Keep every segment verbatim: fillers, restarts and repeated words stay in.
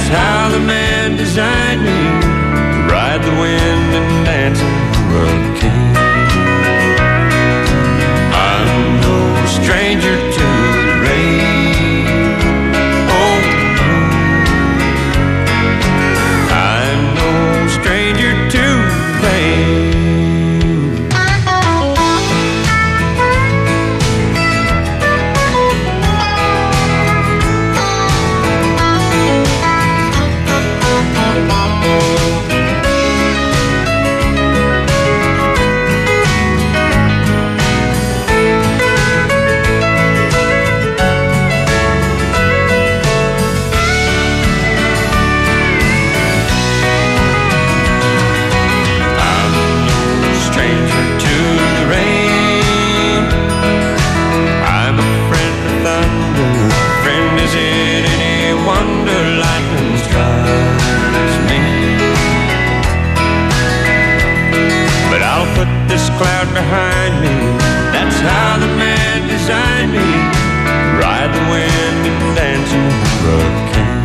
That's how the man designed me to ride the wind and dance in the hurricane. I'm no stranger to the rain. Oh, I'm no stranger to the pain. Cloud behind me, that's how the man designed me to ride the wind and dance in the hurricane.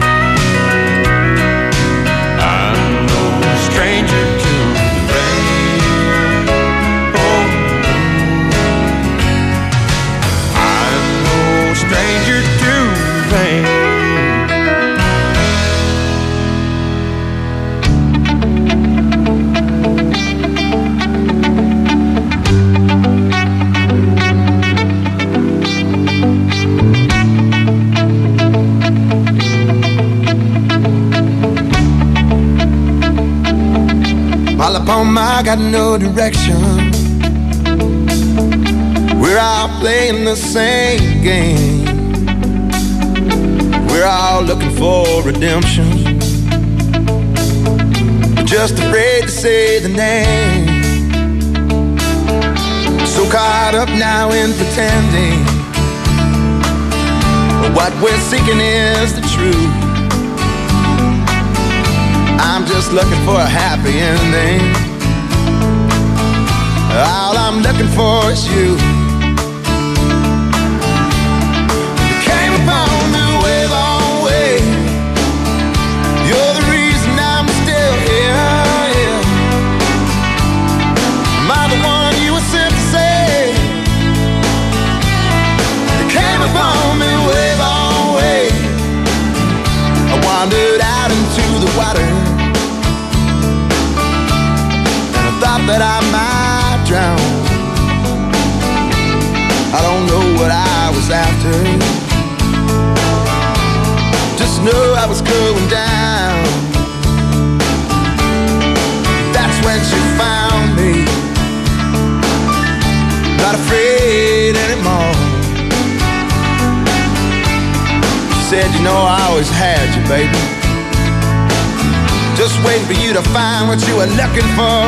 I'm no stranger to the rain. Oh, I'm no stranger to the pain. All upon my, got no direction. We're all playing the same game. We're all looking for redemption. We're just afraid to say the name. So caught up now in pretending what we're seeking is the truth. I'm just looking for a happy ending. All I'm looking for is you. You came upon me way, long way. You're the reason I'm still here, yeah. Am I the one you were sent to save? You came upon me way, long way. I wandered out into the water, thought that I might drown. I don't know what I was after, just know I was going down. That's when she found me, not afraid anymore. She said, you know I always had you, baby, just waiting for you to find what you were looking for.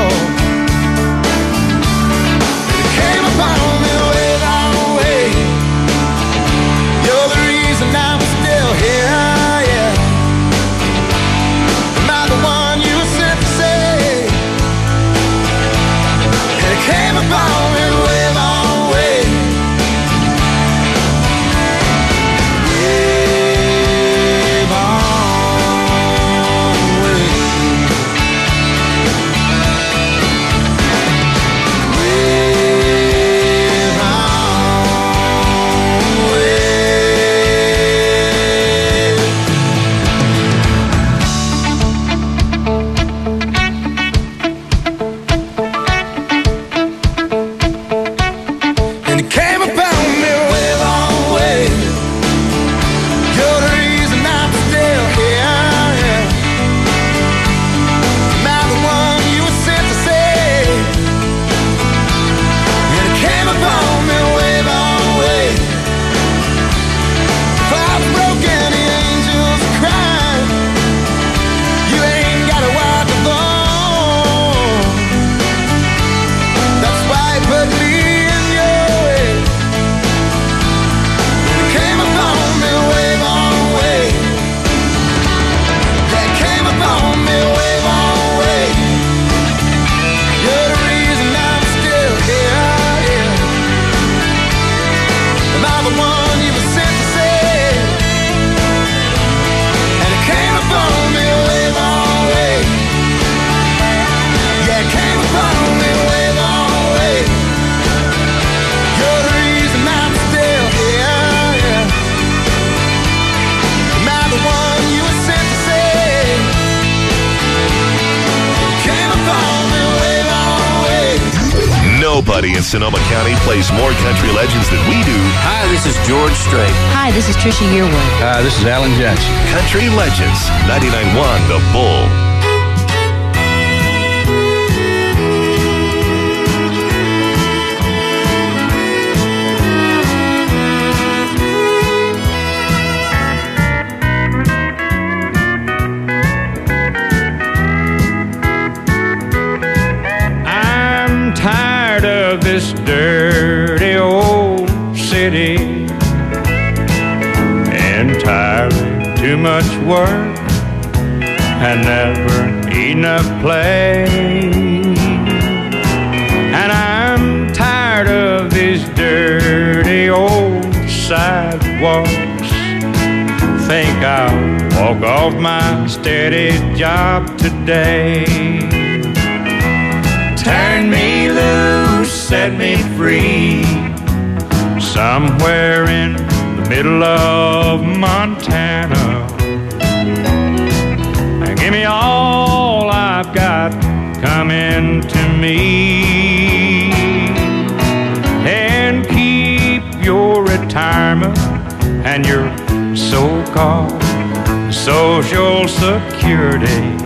You came upon me way, long way. You're the reason I'm still here, yeah. Am I the one you were sent to save? And you came upon me way, long way. Way long way. Nobody in Sonoma County plays more country legends than we do. Hi, this is George Strait. Hi, this is Trisha Yearwood. Hi, this is Alan Jackson. Country Legends, ninety-nine point one The Bull. This dirty old city, entirely too much work and never enough play. And I'm tired of these dirty old sidewalks. Think I'll walk off my steady job today. Turn me loose, set me free, somewhere in the middle of Montana. And give me all I've got coming to me, and keep your retirement and your so-called Social Security.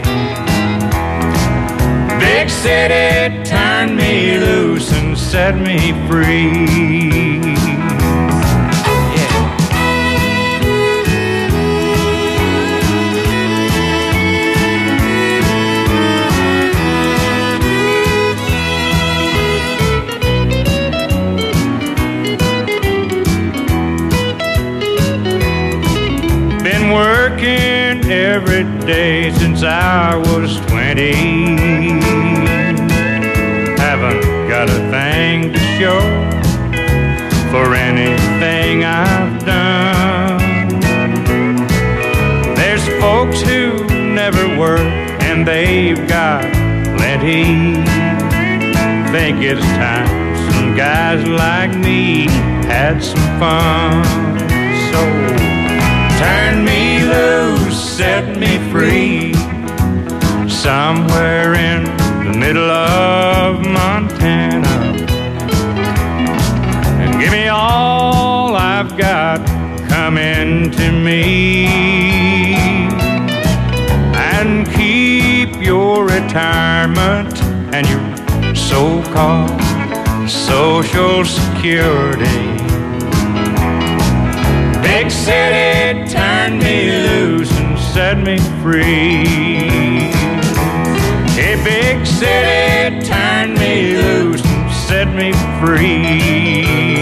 Big city, turn me loose and set me free. Yeah. Been working every day since I was twenty. Haven't got a thing to show for anything I've done. There's folks who never work and they've got plenty. Think it's time some guys like me had some fun. So turn me loose, set me free, somewhere in the middle of Montana, and give me all I've got coming to me, and keep your retirement and your so-called Social Security. Big city, turn me loose and set me free. Hey, big city, turn me loose and set me free.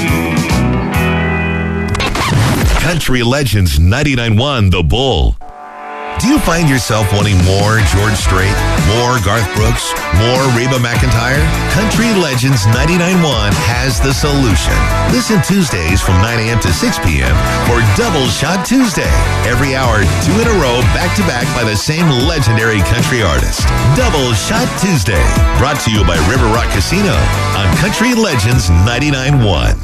Country Legends, ninety-nine point one The Bull. Do you find yourself wanting more George Strait, more Garth Brooks, more Reba McEntire? Country Legends ninety-nine point one has the solution. Listen Tuesdays from nine a.m. to six p.m. for Double Shot Tuesday. Every hour, two in a row, back-to-back by the same legendary country artist. Double Shot Tuesday, brought to you by River Rock Casino on Country Legends ninety-nine point one.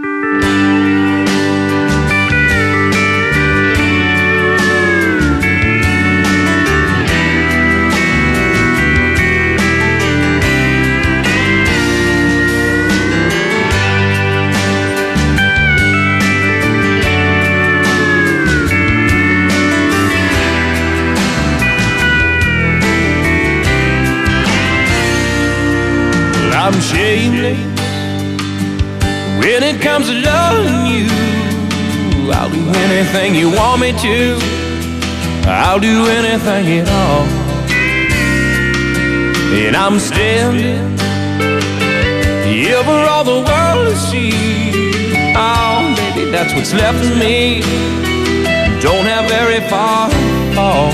I'm shameless when it comes to loving you. I'll do anything you want me to. I'll do anything at all. And I'm standing here for all the world to see. Oh, baby, that's what's left of me. Don't have very far to fall.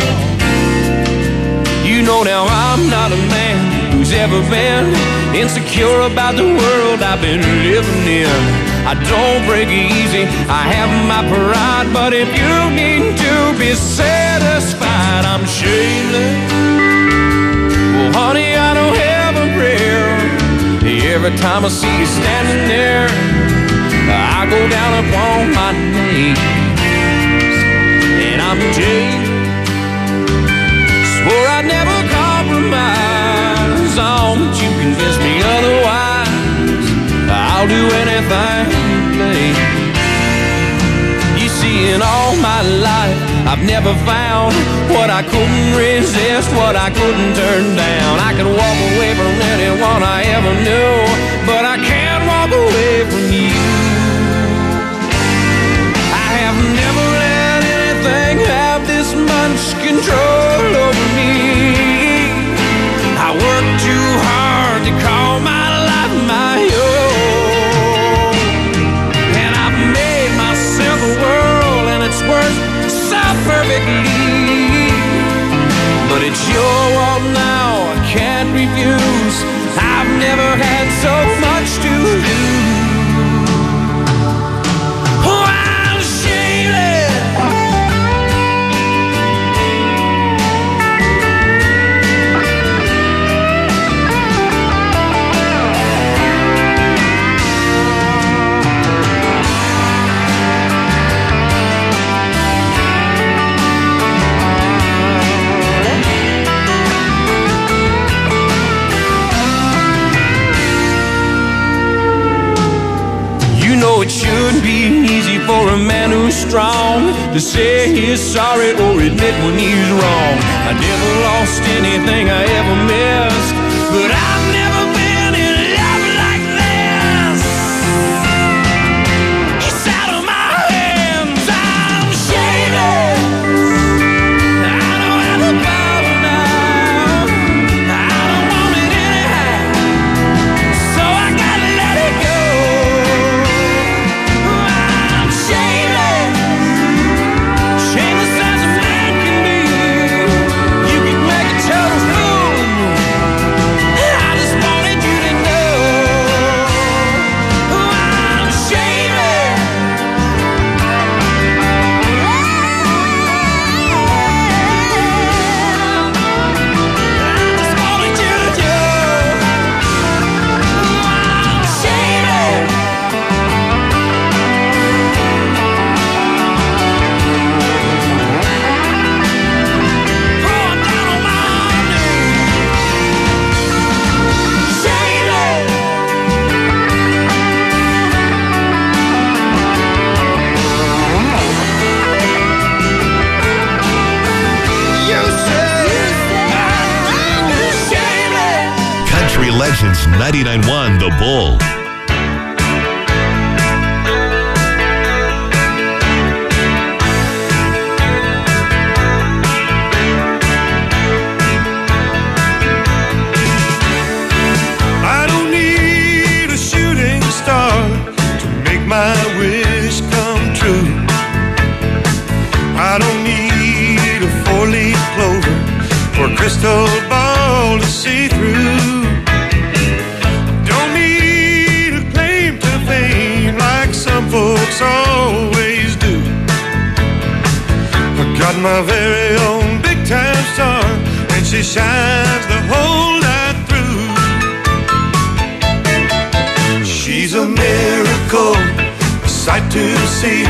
You know now I'm not a man who's ever been insecure about the world I've been living in. I don't break easy, I have my pride, but if you need to be satisfied, I'm shameless. Well, honey, I don't have a prayer. Every time I see you standing there, I go down upon my knees. And I'm jaded, swore I'd never compromise on, but you convinced me otherwise. I've never found what I couldn't resist, what I couldn't turn down. I could walk away from anyone I ever knew, but I can't walk away from you. I have never let anything have this much control over me. I work too hard to call my life my own, and I've made myself a world, and it's worked so perfectly. But it's your world now, I can't refuse. I've never had so much to lose. Oh, I'm shameless. It shouldn't be easy for a man who's strong to say he's sorry or admit when he's wrong. I never lost anything I ever missed, but I've never been in love like this. It's out of my hands, I'm shameless. I don't have the power now, I don't want it anyhow, so I gotta let it go. Legends ninety-nine point one The Bull. I don't need a shooting star to make my wish come true. I don't need a four-leaf clover or a crystal ball to see through. Some folks always do. I got my very own big time star, and she shines the whole night through. She's a miracle, a sight to see.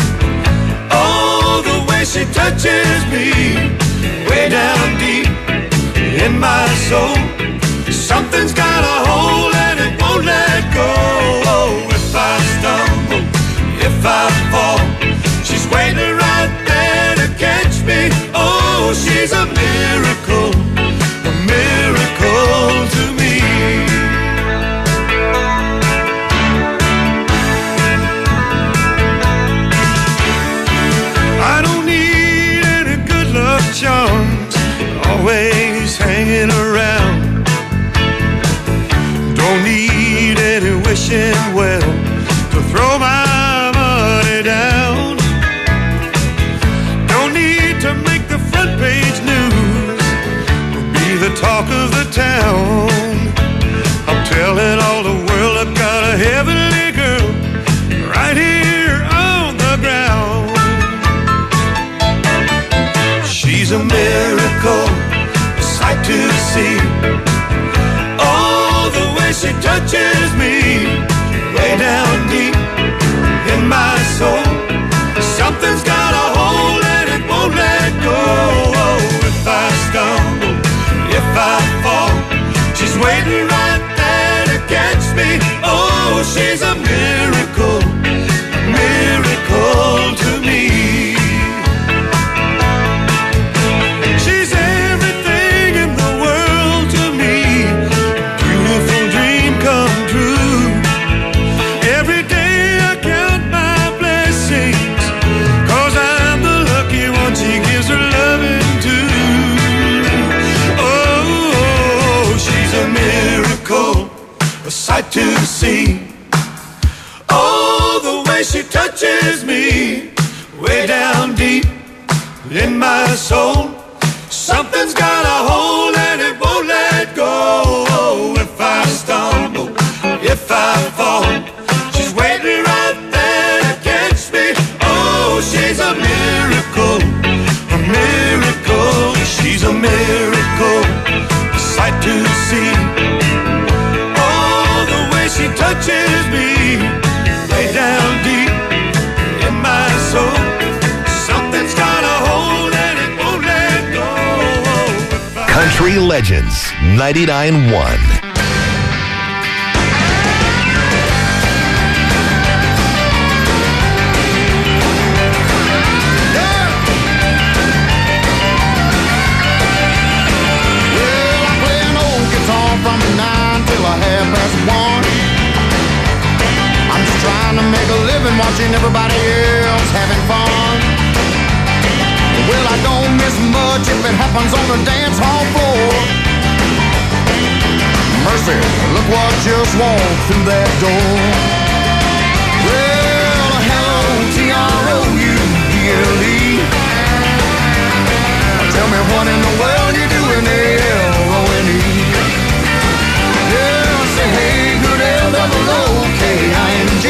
Oh, the way she touches me, way down deep in my soul. Something's got a hold and it won't let go. If I stumble, if I fall, she's waiting right there to catch me. Oh, she's a miracle, a miracle to me. I don't need any good luck charms always hanging around. Don't need any wishing well to throw my money down. Don't need to make the front page news or be the talk of the town. I'm telling all the world I've got a heavenly girl right here on the ground. She's a miracle, a sight to see. Oh, the way she touches me, way down deep in my soul. Something's got a hold and it won't let go. If I stumble, if I fall, she's waiting right there to catch me. Oh, she's a miracle, a miracle to me. touches me way down deep in my soul. Something's got a hold and it won't let go. If I stumble, if I fall, she's waiting right there against me. Oh, she's a miracle, a miracle. She's a miracle, a sight to see. Oh, the way she touches me way down deep in my soul. Something's got a hold and it won't let go. Country Legends ninety-nine one. From nine till a half past one. I'm just trying to make a living, watching everybody else having fun. Well, I don't miss much if it happens on the dance hall floor. Mercy, look what just walked through that door. Well, hello, T R O U B L E. Tell me what in the world you doing there, L O N E. Say hey, good L double O K I N G.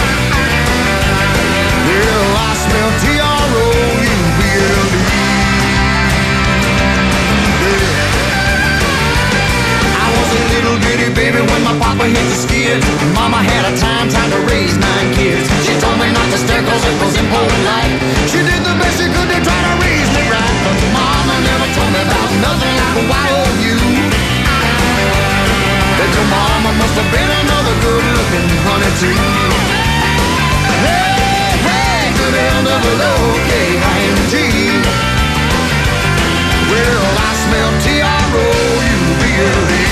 Well, I smell T R O U B L E. I was a little bitty baby when my papa hit the skid. Mama had a time trying to raise nine kids. She told me not to stare cause it was impolite. She did the best she could to try to raise me right, but mama never told me about nothing like a Y O U. That your mama must have been another good-looking honey too. Hey, hey, good L double O K I N G. Well, I smell T R O U B L E.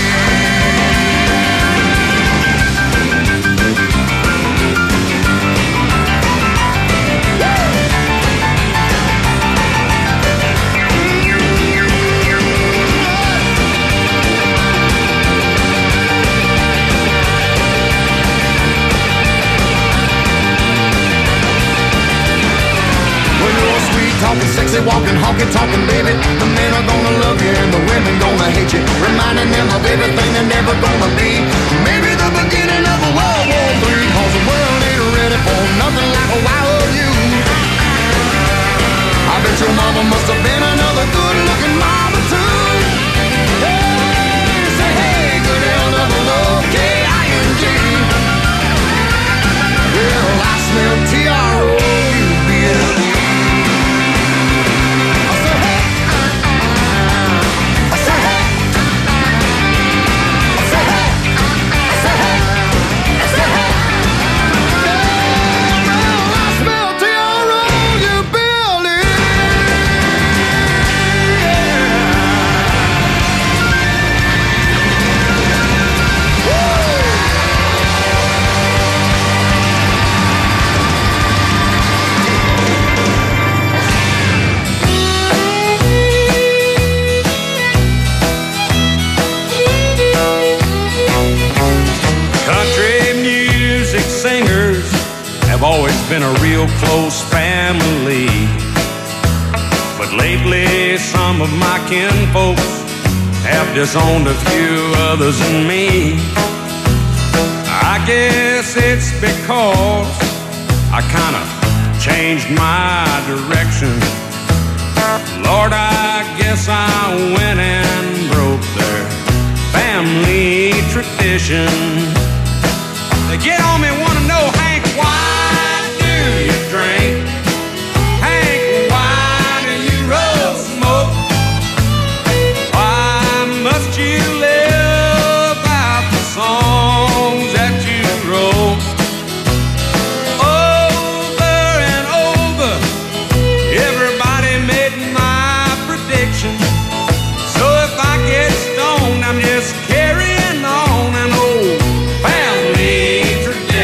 Talking sexy, walking, honky, talking, baby. The men are gonna love you and the women gonna hate you, reminding them of everything they're never gonna be. Maybe the beginning of a World War Three, cause the world ain't ready for nothing like a Y O U. I bet your mama must have been another good-looking mama too. Hey, say hey, good L double O K I N G. Well, I smell T R O U B L E. Have always been a real close family, but lately some of my kinfolks have disowned a few others than me. I guess it's because I kind of changed my direction. Lord, I guess I went and broke their family tradition. They get on me, want to know, Hank, why do you drink? Hank, why do you roll smoke? Why must you live out the songs that you wrote? Over and over, everybody made my prediction. So if I get stoned, I'm just carrying on an old family tradition.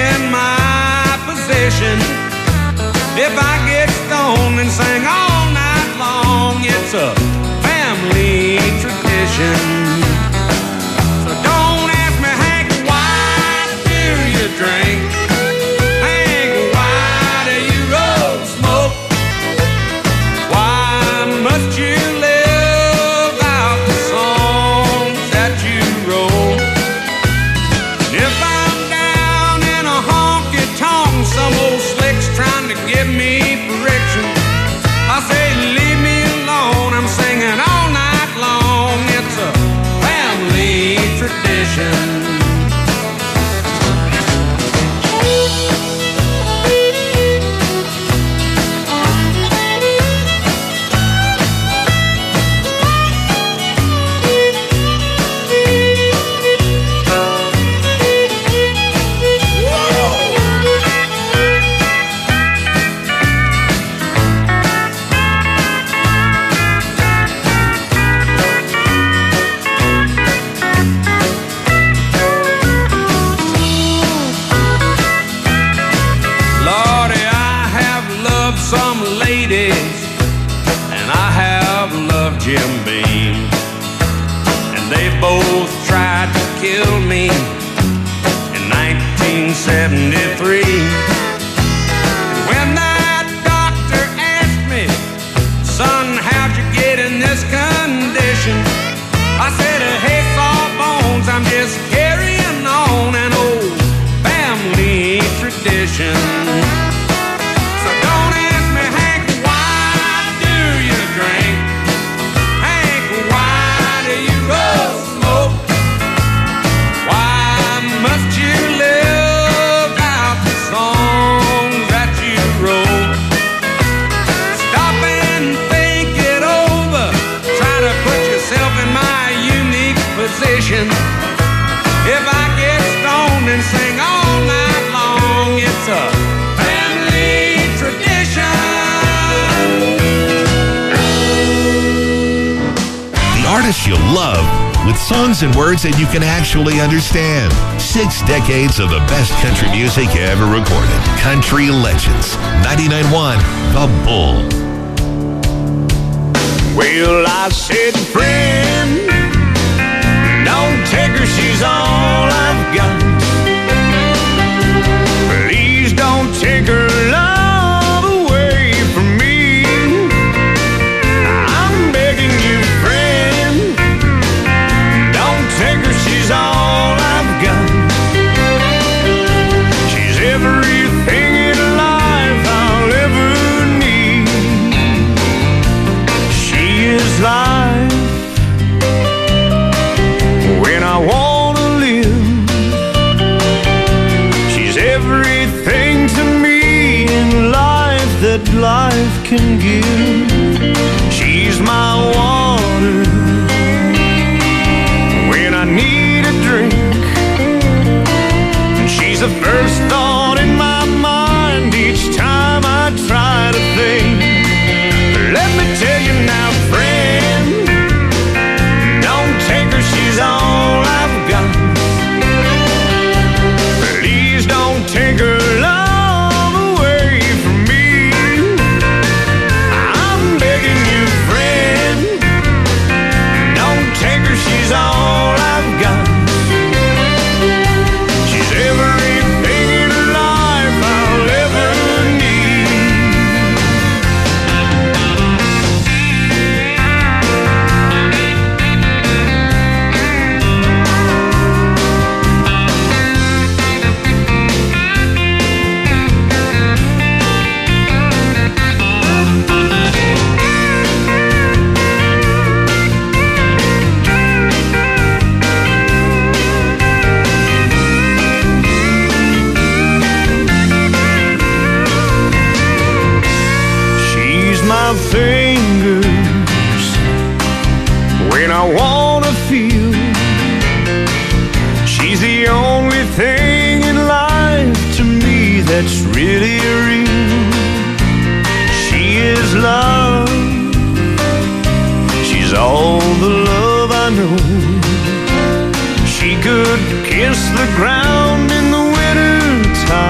in my possession. If I get stoned and sing all night long, it's a family tradition. So don't ask me, Hank, why do you drink? Hank, why do you roll smoke? Why must you live out the songs that you wrote? If I'm down in a honky-tonk, some old slick's trying to give me friction, I say, leave me alone, I'm singing all night long. It's a family tradition. Lordy, I have loved some ladies, and I have loved Jim Beam, and they both tried to kill me in nineteen seventy-three. And when that doctor asked me, son, how'd you get in this condition? I said, hey, Sawbones, I'm just carrying on an old family tradition. So don't ask me, Hank, why do you drink? Hank, why do you roll smoke? Why must you live out the songs that you wrote? Stop and think it over. Try to put yourself in my unique position. If I get stoned and sing all night long, it's a family tradition. The artists you love with songs and words that you can actually understand. Six decades of the best country music ever recorded. Country Legends. ninety-nine point one The Bull. Well, I said, friend, don't take her, she's all I've got. Please don't take her love away from me. I'm begging you, friend, don't take her, she's all I've got. She's everything in life I'll ever need. She is life when I wanna live. She's everything to me in life that life can give. She's my water when I need a drink, and she's the first thought in my mind each time I try to think. Let me tell you now, friend, don't take her, she's all I've got. Please don't take her love away from me. I'm begging you, friend, don't take her, she's all I've got. She's everything in life I'll ever need. She's my fingers when I wanna feel. She's the only thing in life to me that's really real. She is love. She's all the love I know. She could kiss the ground in the winter time.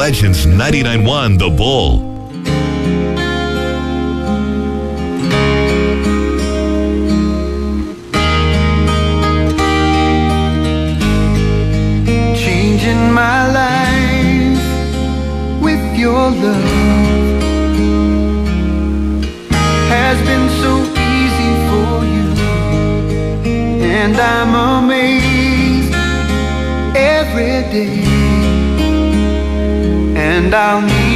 Legends ninety-nine point one The Bull. Changing my life with your love has been so easy for you, and I'm amazed every day, and I'll need